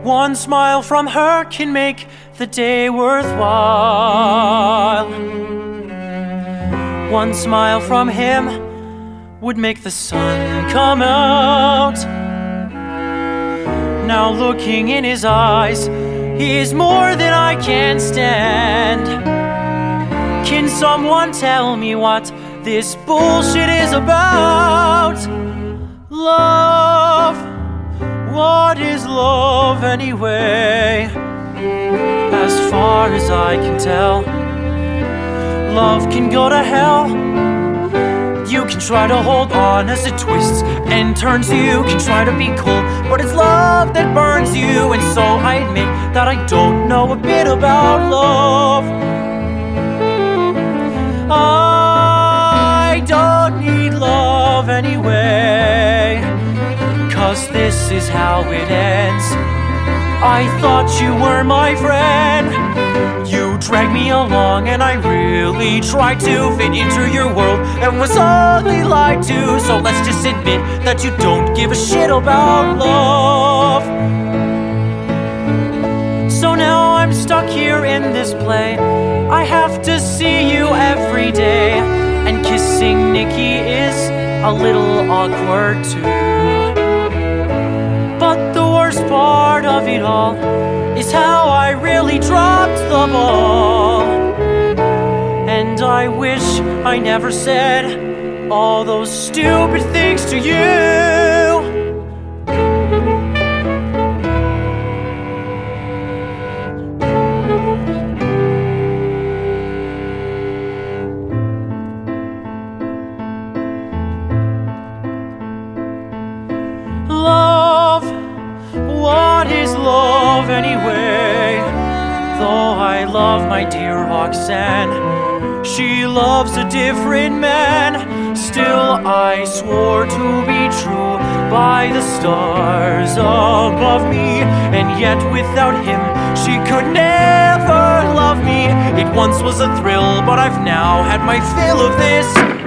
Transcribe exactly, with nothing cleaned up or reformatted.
One smile from her can make the day worthwhile. One smile from him would make the sun come out. Now looking in his eyes, he is more than I can stand. Can someone tell me what this bullshit is about? Love, what is love anyway? As far as I can tell, love can go to hell. You can try to hold on as it twists and turns. You can try to be cool, but it's love that burns you. And so I admit that I don't know a bit about love. I don't need love anyway, 'cause this is how it ends. I thought you were my friend. You dragged me along and I really tried to fit into your world and was only lied to. So let's just admit that you don't give a shit about love. So now I'm stuck here in this play. I have to see you every day, and kissing Nikki is a little awkward too. But the worst part of it all is how I really dropped the ball. And I wish I never said all those stupid things to you. Love, what is love anyway? Though I love my dear Roxanne, she loves a different man. Still I swore to be true by the stars above me, and yet without him she could never love me. It once was a thrill, but I've now had my fill of this.